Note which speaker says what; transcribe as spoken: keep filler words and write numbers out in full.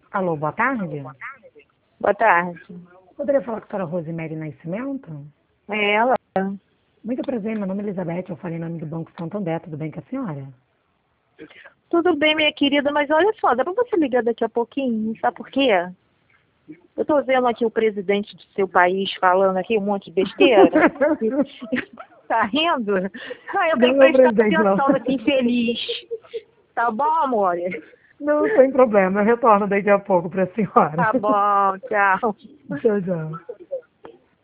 Speaker 1: Alô, boa tarde.
Speaker 2: Boa tarde.
Speaker 1: Poderia falar com a senhora Rosemary Nascimento?
Speaker 2: É ela?
Speaker 1: Muito prazer, meu nome é Elizabeth, eu falei em nome do Banco Santander, tudo bem com a senhora?
Speaker 2: Tudo bem, minha querida, mas olha só, dá pra você ligar daqui a pouquinho? Sabe por quê? Eu tô vendo aqui o presidente do seu país falando aqui um monte de besteira. Tá rindo? Ah, eu
Speaker 1: Não,
Speaker 2: tenho
Speaker 1: meu
Speaker 2: que prestar
Speaker 1: presidente, não.
Speaker 2: atenção nesse infeliz. Tá bom, amor?
Speaker 1: Não, sem problema, eu retorno daqui a pouco para a senhora.
Speaker 2: Tá bom, tchau.
Speaker 1: Tchau, tchau.